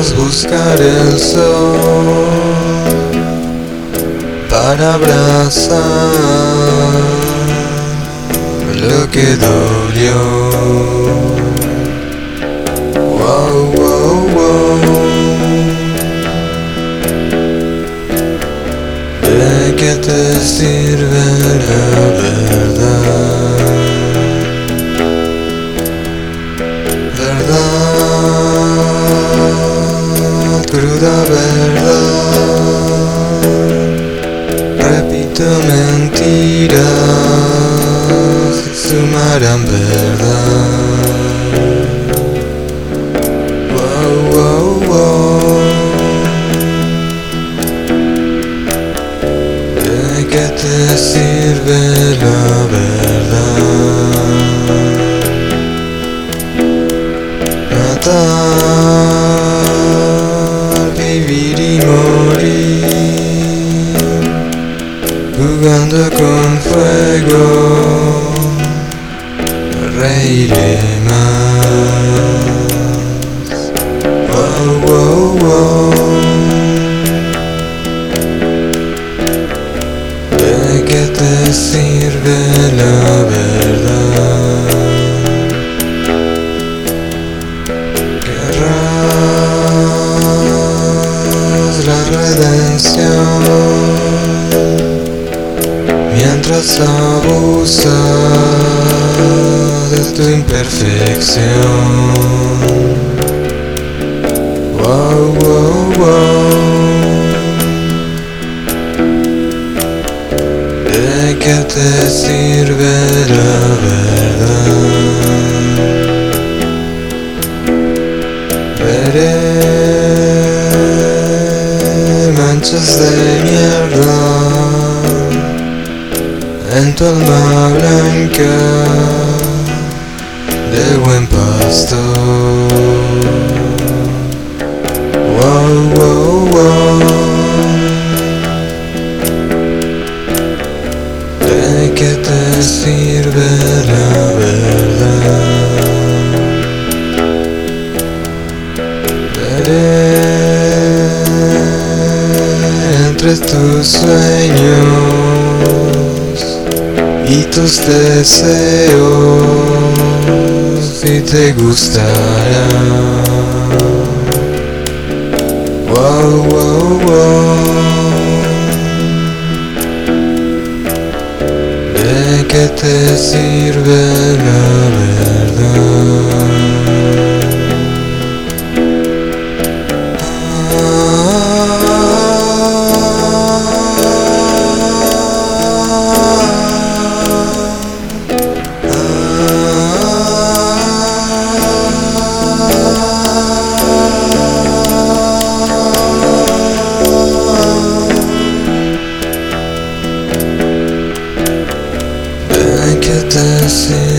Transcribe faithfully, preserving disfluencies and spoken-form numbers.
Juntos buscar el sol para abrazar lo que dolió. Wow, wow, wow. ¿De qué te sirve la verdad? Verdad, cruda verdad. Repito mentiras, sumarán verdad. Wow, wow, wow. ¿De qué te sirve la verdad? Matar, vivir y morir, jugando con fuego, reiré más. Wow, wow, wow. ¿De qué te sirve la verdad? Querrás la redención mientras abusas de tu imperfección. Wow, wow, wow. ¿De qué te sirve la verdad? Veré manchas de mierda en tu alma blanca de buen pastor. Wow, wow, wow. ¿De qué te sirve la verdad? Veré entre tus sueños y tus deseos y te gustará. Wow, wow, wow. ¿De qué te sirve la verdad? ¿De qué te sirve?